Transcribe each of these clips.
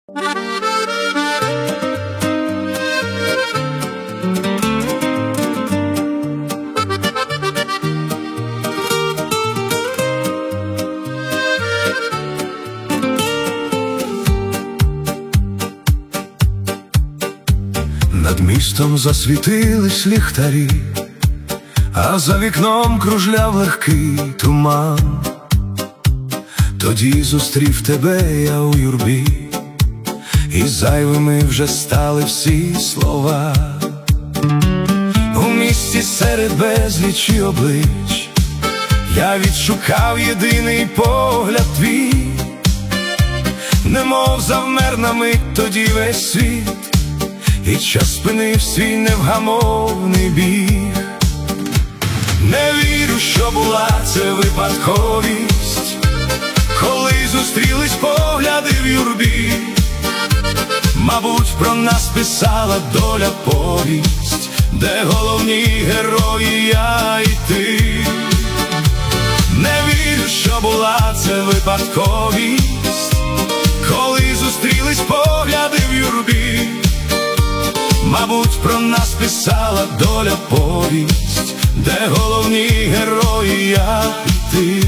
Над містом засвітились ліхтарі, а за вікном кружляв легкий туман. Тоді зустрів тебе я у юрбі, і зайвими вже стали всі слова. У місті серед безлічі облич я відшукав єдиний погляд твій, немов завмер на мить тоді весь світ, і час спинив свій невгамовний біг. Не вірю, що була це випадковість, коли зустрілись погляди в юрбі. Мабуть, про нас писала доля повість, де головні герої я і ти. Не вірю, що була це випадковість, коли зустрілись погляди в юрбі. Мабуть, про нас писала доля повість, де головні герої я і ти.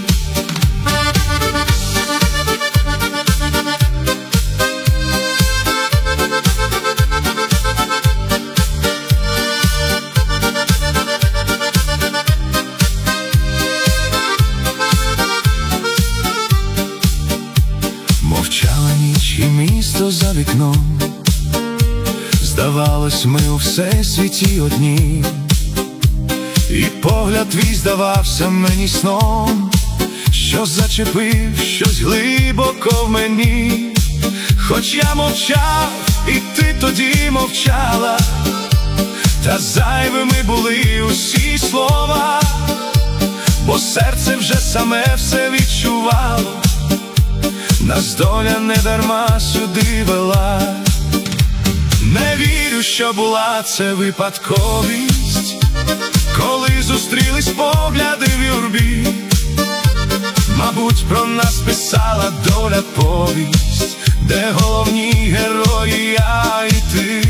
Мовчала ніч і місто за вікном, здавалось, ми у всесвіті одні, і погляд твій здавався мені сном, що зачепив щось глибоко в мені. Хоч я мовчав, і ти тоді мовчала, та зайвими були усі слова, бо серце вже саме все відчувало, нас доля недарма сюди вела. Не вірю, що була це випадковість, коли зустрілись погляди в юрбі. Мабуть, про нас писала доля повість, де головні герої я і ти.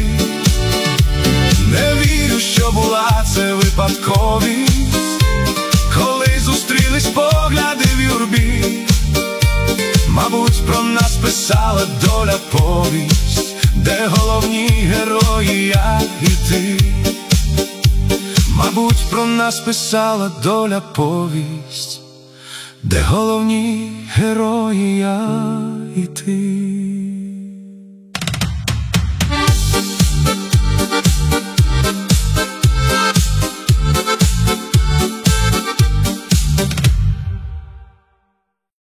Не вірю, що була це випадковість, коли зустрілись погляди в юрбі. Мабуть, про нас писала доля повість, де головні герої я і ти. Мабуть, про нас писала доля повість, де головні герої я і ти.